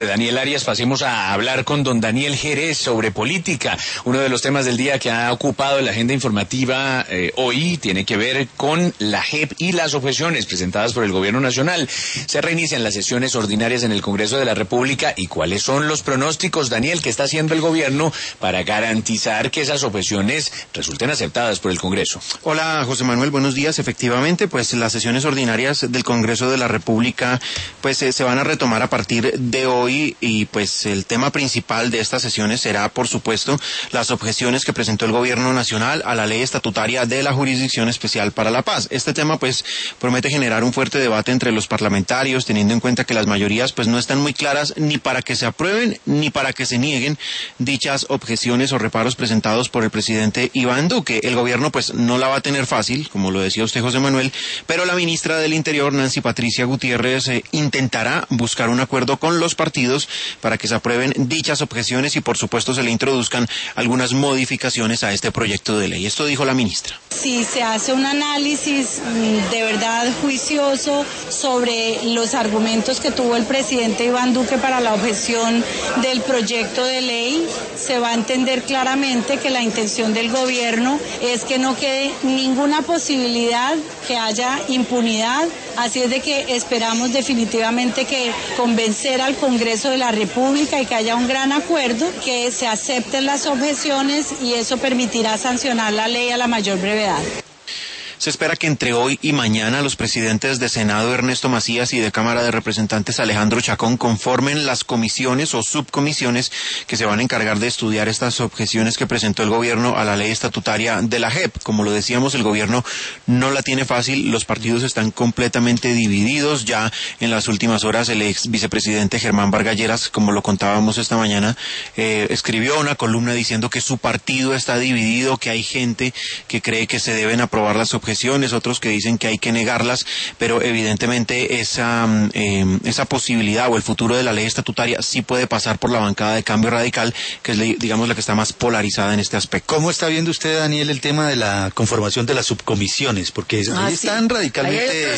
Daniel Arias, pasemos a hablar con don Daniel Jerez sobre política. Uno de los temas del día que ha ocupado la agenda informativa hoy tiene que ver con la JEP y las objeciones presentadas por el Gobierno Nacional. Se reinician las sesiones ordinarias en el Congreso de la República. ¿Y cuáles son los pronósticos, Daniel, que está haciendo el Gobierno para garantizar que esas objeciones resulten aceptadas por el Congreso? Hola, José Manuel, buenos días. Efectivamente, pues las sesiones ordinarias del Congreso de la República pues se van a retomar a partir de hoy. Y pues el tema principal de estas sesiones será, por supuesto, las objeciones que presentó el Gobierno Nacional a la ley estatutaria de la Jurisdicción Especial para la Paz. Este tema pues promete generar un fuerte debate entre los parlamentarios, teniendo en cuenta que las mayorías pues no están muy claras ni para que se aprueben ni para que se nieguen dichas objeciones o reparos presentados por el presidente Iván Duque. El Gobierno pues no la va a tener fácil, como lo decía usted, José Manuel, pero la ministra del Interior, Nancy Patricia Gutiérrez, intentará buscar un acuerdo con los partidos para que se aprueben dichas objeciones y por supuesto se le introduzcan algunas modificaciones a este proyecto de ley. Esto dijo la ministra. Si se hace un análisis de verdad juicioso sobre los argumentos que tuvo el presidente Iván Duque para la objeción del proyecto de ley, se va a entender claramente que la intención del gobierno es que no quede ninguna posibilidad que haya impunidad. Así es de que esperamos definitivamente que convencer al Congreso de la República y que haya un gran acuerdo, que se acepten las objeciones y eso permitirá sancionar la ley a la mayor brevedad. Se espera que entre hoy y mañana los presidentes de Senado Ernesto Macías y de Cámara de Representantes Alejandro Chacón conformen las comisiones o subcomisiones que se van a encargar de estudiar estas objeciones que presentó el gobierno a la ley estatutaria de la JEP. Como lo decíamos, el gobierno no la tiene fácil, los partidos están completamente divididos. Ya en las últimas horas el ex vicepresidente Germán Vargas Lleras, como lo contábamos esta mañana, escribió una columna diciendo que su partido está dividido, que hay gente que cree que se deben aprobar las objeciones, otros que dicen que hay que negarlas, pero evidentemente esa posibilidad o el futuro de la ley estatutaria sí puede pasar por la bancada de Cambio Radical, que es, digamos, la que está más polarizada en este aspecto. ¿Cómo está viendo usted, Daniel, el tema de la conformación de las subcomisiones? Porque están radicalmente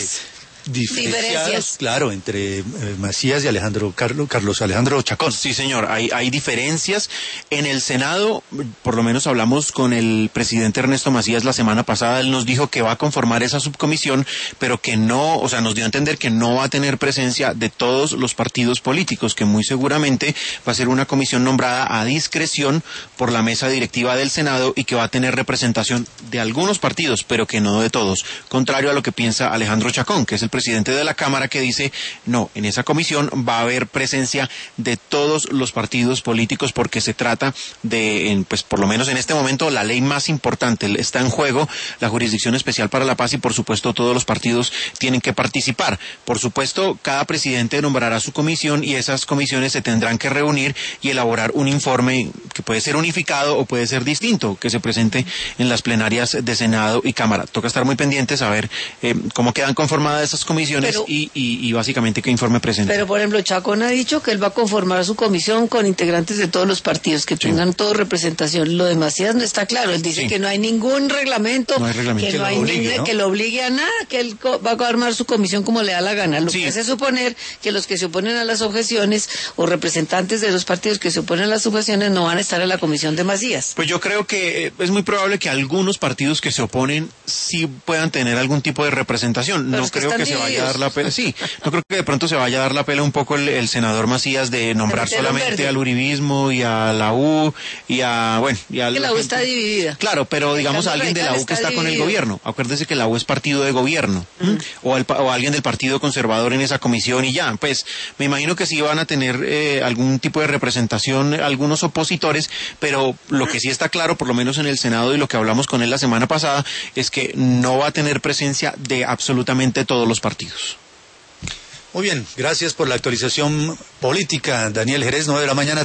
diferencias, claro, entre Macías y Carlos Alejandro Chacón. Sí, señor, hay diferencias. En el Senado, por lo menos hablamos con el presidente Ernesto Macías la semana pasada, él nos dijo que va a conformar esa subcomisión, pero que no, o sea, nos dio a entender que no va a tener presencia de todos los partidos políticos, que muy seguramente va a ser una comisión nombrada a discreción por la mesa directiva del Senado y que va a tener representación de algunos partidos, pero que no de todos, contrario a lo que piensa Alejandro Chacón, que es el presidente de la Cámara, que dice, no, en esa comisión va a haber presencia de todos los partidos políticos porque se trata de, pues por lo menos en este momento, la ley más importante. Está en juego la Jurisdicción Especial para la Paz y por supuesto todos los partidos tienen que participar. Por supuesto, cada presidente nombrará su comisión y esas comisiones se tendrán que reunir y elaborar un informe que puede ser unificado o puede ser distinto, que se presente en las plenarias de Senado y Cámara. Toca estar muy pendientes a ver cómo quedan conformadas esas comisiones y básicamente qué informe presenta. Pero, por ejemplo, Chacón ha dicho que él va a conformar su comisión con integrantes de todos los partidos, que tengan toda representación. Lo de Macías no está claro. Él dice que no hay ningún reglamento, que lo obligue a nada, que él va a armar su comisión como le da la gana. Lo que hace suponer que los que se oponen a las objeciones o representantes de los partidos que se oponen a las objeciones no van a estar en la comisión de Macías. Pues yo creo que es muy probable que algunos partidos que se oponen sí puedan tener algún tipo de representación. Pero no creo que se vaya a dar la pela, no creo que de pronto se vaya a dar la pela un poco el senador Macías de nombrar solamente al uribismo y a la U y a, bueno, y a que la U está dividida. Claro, pero digamos a alguien de la U que está con el gobierno. Acuérdese que la U es partido de gobierno, o alguien del Partido Conservador en esa comisión y ya, pues me imagino que sí van a tener algún tipo de representación algunos opositores, pero lo que sí está claro, por lo menos en el Senado y lo que hablamos con él la semana pasada, es que no va a tener presencia de absolutamente todos los partidos. Muy bien, gracias por la actualización política, Daniel Jerez, 9 de la mañana.